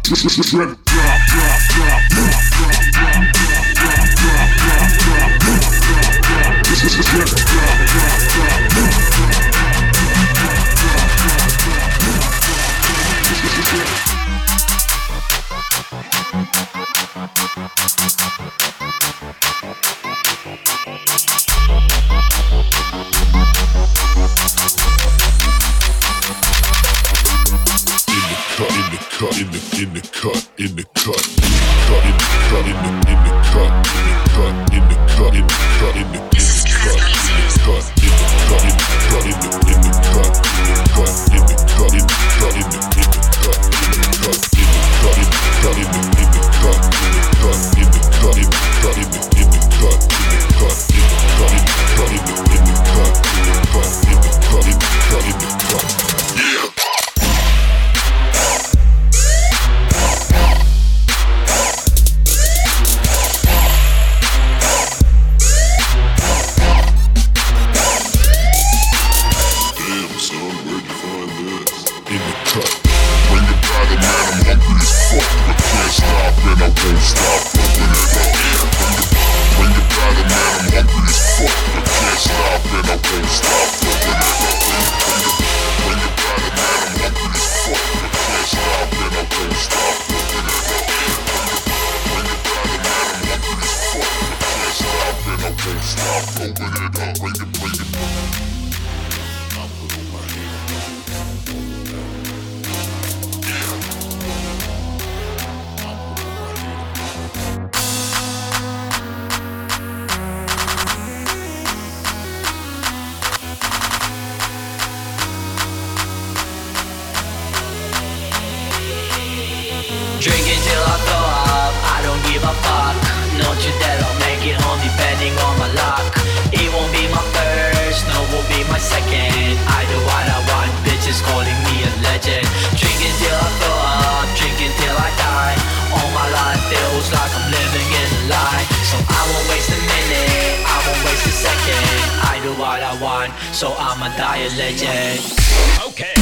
Drinking till I throw up, I don't give a fuck. Know you that I'll make it home depending on my luck. It won't be my first, no, won't be my second. I do what I want, bitches calling me a legend. Drinking till I throw up, drinking till I die. All my life feels like I'm living in a lie. So I won't waste a minute, I won't waste a second. I do what I want, so I'ma die a legend. Okay,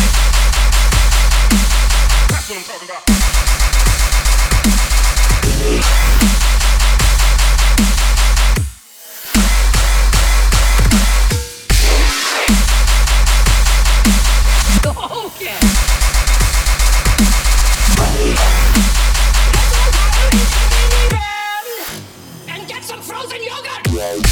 that's what I'm talking about. Okay. And get some frozen yogurt.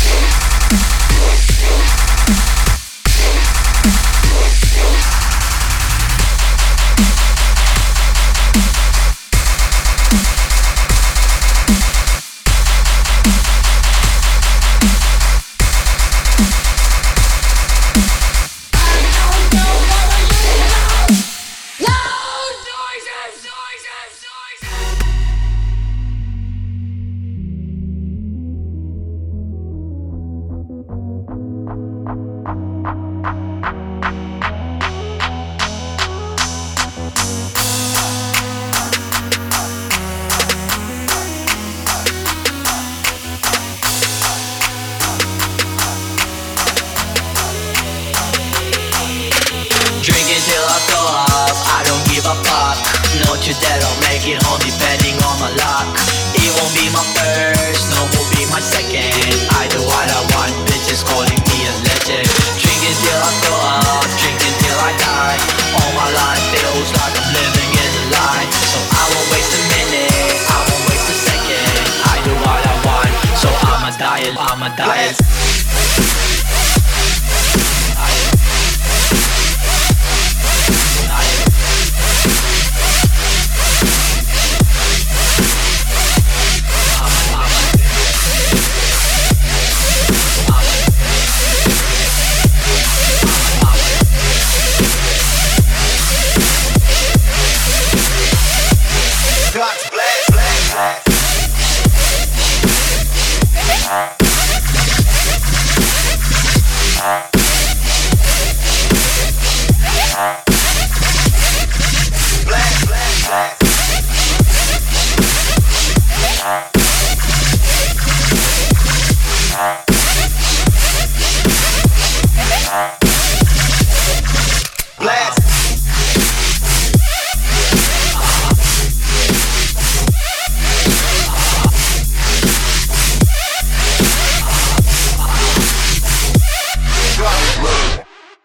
Drinking till I throw up, I don't give a fuck. Know you that I'll make it home depending on my luck. It won't be my first, no, won't be my second. I do what I want, bitches calling me a legend. Drinking till I throw up, drinking till I die. All my life feels like I'm living in a lie. So I won't waste a minute, I won't waste a second. I do what I want, so I'ma die.